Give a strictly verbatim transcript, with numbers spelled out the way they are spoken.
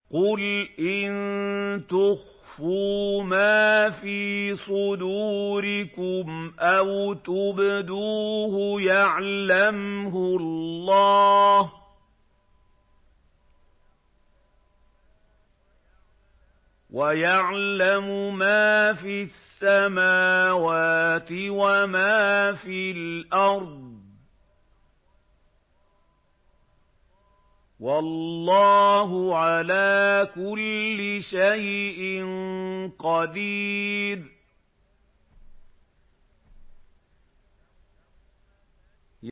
قُلْ إِن تُخْفُوا مَا فِي صُدُورِكُمْ أَوْ تُبْدُوهُ يَعْلَمْهُ اللَّهُ ۗ وَيَعْلَمُ مَا فِي السَّمَاوَاتِ وَمَا فِي الْأَرْضِ ۗ وَاللَّهُ عَلَىٰ كُلِّ شَيْءٍ قَدِيرٌ